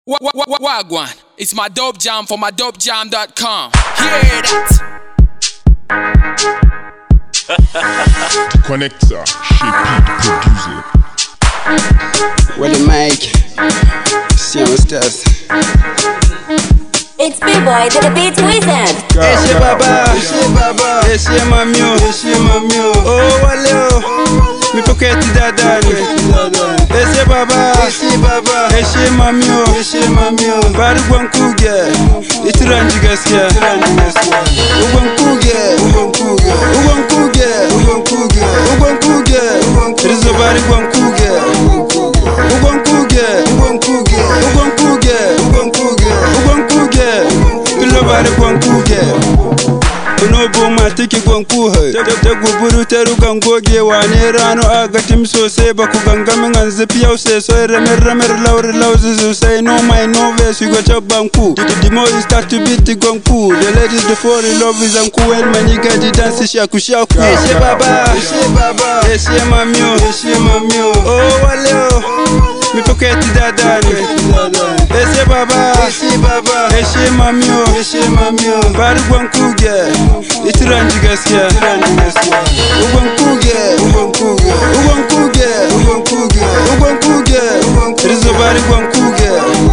Wagwan, it's my dope jam for my dopejam.com. Hear that? Connector, Shape producer. With the mic, Simon Stars. It's B-Boy to the beat wizard. Eshe baba, eshe mamio, oh waleo, mi pocket dadani. Eshe baba, eshe mamio, bari gwankuge, itiranji gaskiya. Ugwankuge, rizo bari gwankuge. Bari gwankuge kuno boma tiki gwankuhe ta guburu ta rugan goge wane rano aga tim sosai baku gangamin anzi piyau sai so ramer lauzi sosai no my no verse we go chop banku the more you start to beat the gwanku the ladies the fall in love with anku when many get the dance shaku eshe baba eshe mamio oh waleo mi pocket dadani eshe baba eshe mamio bari gwankuge itiranji gaskiya ugwankuge rizo bari gwankuge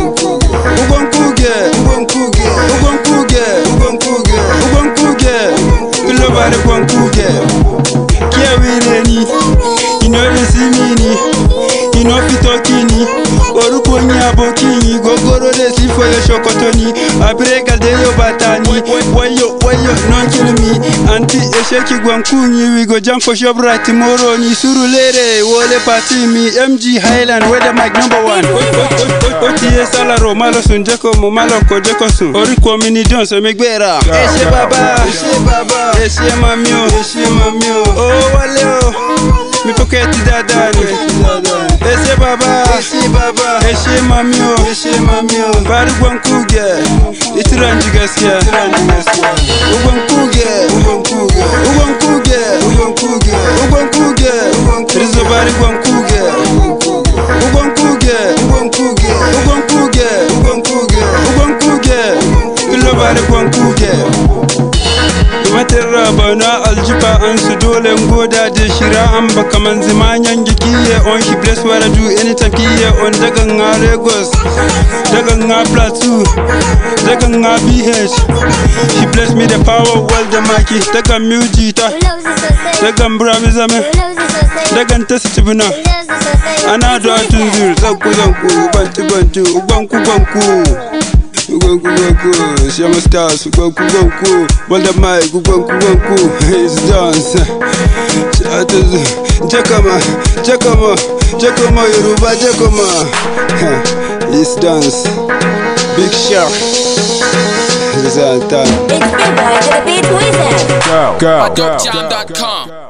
bilo bari gwankuge kiawireni inoresimini inofitokini orukonyi abokini gogoro desi foyo shokotoni abreka deyo batani wayo non kill me anti esheki gwankunyi we go jump for shop right tomorrow ni surulere wole party me MG Highland where the mic number 1 otie salaro malo sunjeko mo malo kojeko sun oriko mini Jones emegbera eshe baba eshe mamio oh waleo mi pocket dadani eshe baba eshe mamio bari gwankuge itiranji gaskiya ugwankuge rizo bari gwankuge bilo bari gwankuge matarra bana aljiba an su dole ngoda da shira an baka manzi manyan gikiye on he bless what I do anytime kiye on daga nga Lagos daga nga Plateau daga nga BH he bless me the power world the maki daga mujita daga mbramizame daga ntasitibuna ana do atunzur zanku bantu ugwanku Simon Stars, ugwanku, hold the mic, ugwanku, it's dance. Jakama, Yoruba, Jakama, it's dance. Big Shark, it's all time. It's B-Boy to the beat wizard. My dopejam.com.